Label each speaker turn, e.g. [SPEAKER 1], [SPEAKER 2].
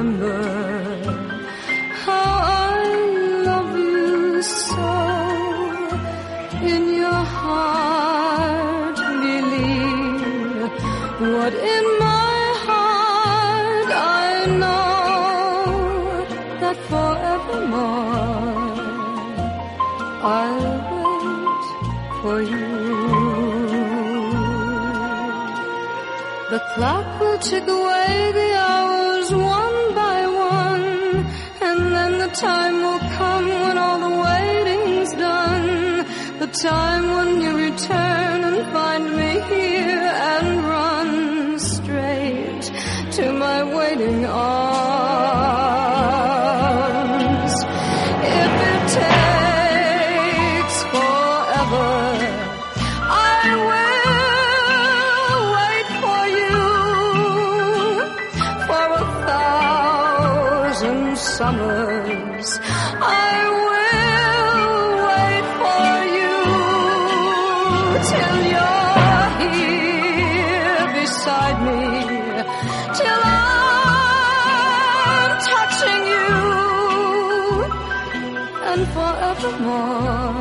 [SPEAKER 1] remember how I love you so. In your heart believe what in my heart I know, that forevermore I'll wait for you. The clock will tick away the hours one by one, and then the time will come when all the waiting's done. The time when you return and find me here and run straight to my waiting arms. If it takes forever, I will wait for you. For 1,000 summers, I will wait for you till you're here beside me, till I'm touching you, and forevermore